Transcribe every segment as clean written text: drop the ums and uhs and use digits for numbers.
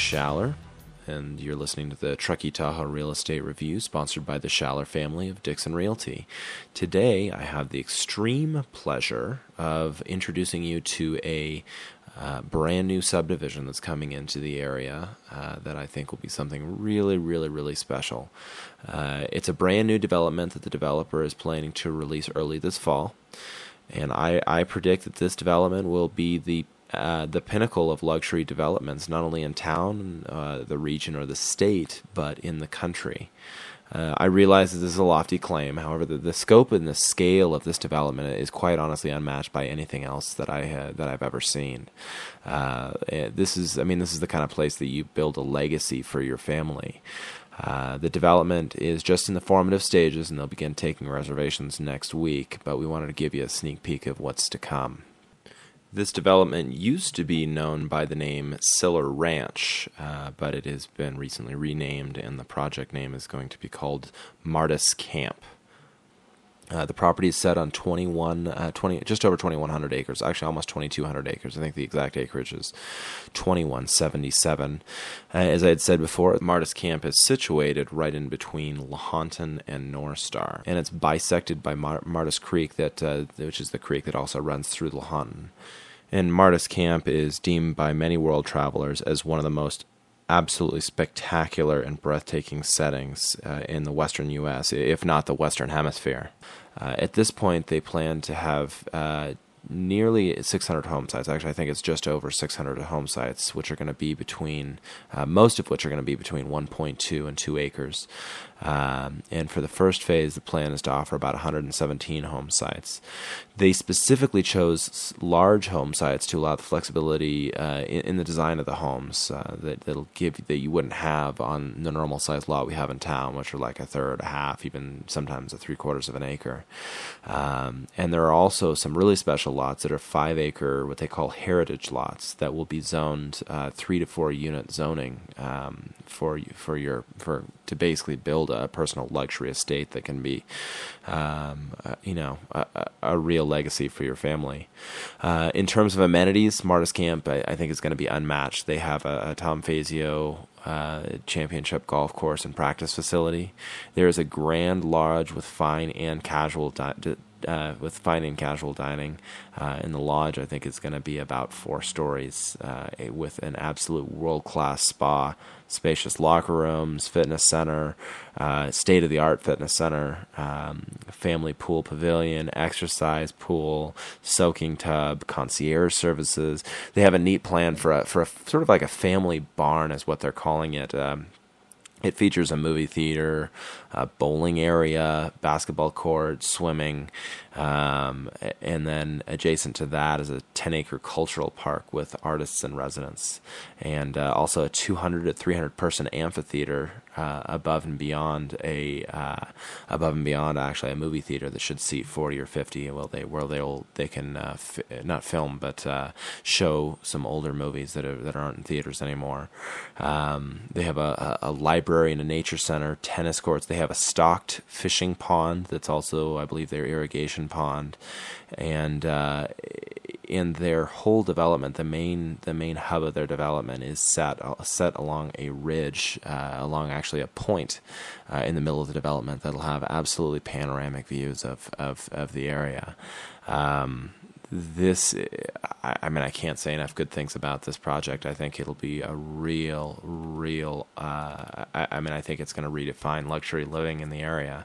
Schaller, and you're listening to the Truckee Tahoe Real Estate Review, sponsored by the Schaller family of Dixon Realty. Today, I have the extreme pleasure of introducing you to a brand new subdivision that's coming into the area that I think will be something really special. It's a brand new development that the developer is planning to release early this fall, and I predict that this development will be the pinnacle of luxury developments, not only in town, the region, or the state, but in the country. I realize that this is a lofty claim. However, the scope and the scale of this development is quite honestly unmatched by anything else that I've ever seen. This is the kind of place that you build a legacy for your family. The development is just in the formative stages, and they'll begin taking reservations next week, but we wanted to give you a sneak peek of what's to come. This development used to be known by the name Siller Ranch, but it has been recently renamed, and the project name is going to be called Martis Camp. The property is set on just over 2,100 acres, actually almost 2,200 acres. I think the exact acreage is 2,177. As I had said before, Martis Camp is situated right in between Lahontan and North Star, and it's bisected by Martis Creek, which is the creek that also runs through Lahontan. And Martis Camp is deemed by many world travelers as one of the most absolutely spectacular and breathtaking settings in the western U.S., if not the Western Hemisphere. At this point, they plan to have nearly 600 home sites. Actually, I think it's just over 600 home sites, which are going to be most of which are going to be between 1.2 and 2 acres. And for the first phase, the plan is to offer about 117 home sites. They specifically chose large home sites to allow the flexibility in the design of the homes that you wouldn't have on the normal size lot we have in town, which are like a third, a half, even sometimes a 3/4 of an acre. And there are also some really special lots that are 5-acre, what they call heritage lots, that will be zoned 3 to 4 unit zoning to basically build a personal luxury estate that can be, a real legacy for your family. In terms of amenities, Martis Camp, I think, is going to be unmatched. They have a Tom Fazio championship golf course and practice facility. There is a grand lodge with fine and casual dining. In the lodge, I think it's going to be about 4 stories, with an absolute world-class spa, spacious locker rooms, fitness center, state-of-the-art fitness center, family pool pavilion, exercise pool, soaking tub, concierge services. They have a neat plan for a sort of like a family barn, is what they're calling it. It features a movie theater, a bowling area, basketball court, swimming, and then adjacent to that is a 10-acre cultural park with artists in residence, and also a 200 to 300 person amphitheater above and beyond actually a movie theater that should seat 40 or 50. They can not film but show some older movies that aren't in theaters anymore. They have a library and a nature center, tennis courts. They have a stocked fishing pond that's also, I believe, their irrigation pond, and in their whole development, the main hub of their development is set along a ridge, along actually a point in the middle of the development that'll have absolutely panoramic views of the area. I can't say enough good things about this project. I think it'll be a real. I think it's going to redefine luxury living in the area.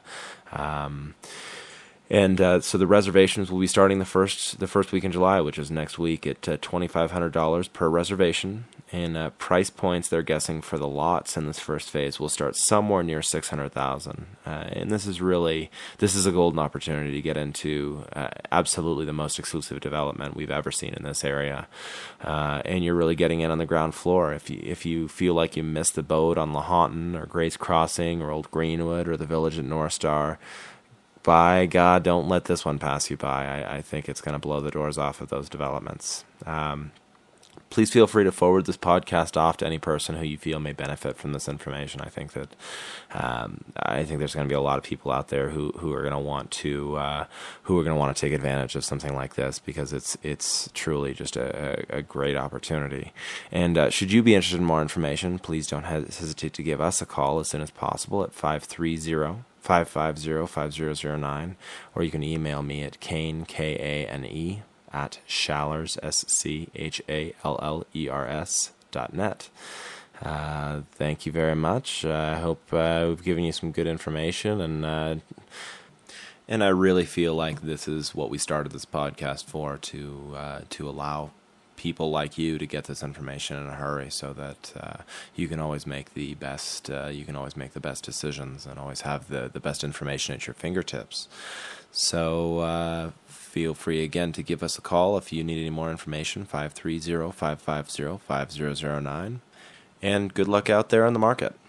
So the reservations will be starting the first week in July, which is next week, at $2,500 per reservation. And price points they're guessing for the lots in this first phase will start somewhere near $600,000. And this is a golden opportunity to get into absolutely the most exclusive development we've ever seen in this area. And you're really getting in on the ground floor. If you feel like you missed the boat on Lahontan or Grace Crossing or Old Greenwood or the Village at North Star, by God, don't let this one pass you by. I think it's going to blow the doors off of those developments. please feel free to forward this podcast off to any person who you feel may benefit from this information. I think that there's going to be a lot of people out there who are going to want to take advantage of something like this, because it's truly just a great opportunity. And should you be interested in more information, please don't hesitate to give us a call as soon as possible at 530-550-5009, or you can email me at Kane, Kane, at Schallers, SCHALLERS.net. Thank you very much. I hope we've given you some good information, and I really feel like this is what we started this podcast for, to allow people like you to get this information in a hurry, so that you can always make the best decisions and always have the best information at your fingertips. So feel free again to give us a call if you need any more information, 530-550-5009. And good luck out there on the market.